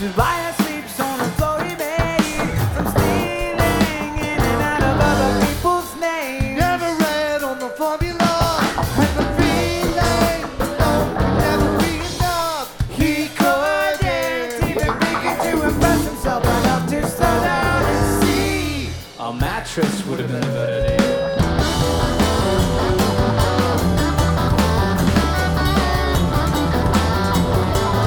Tobias sleeps on a floaty bed from stealing in and out of other people's names. Never read on the formula, and the feeling alone could never be enough. He couldn't even begin to impress himself enough to slow down and see. A mattress would have been a good idea.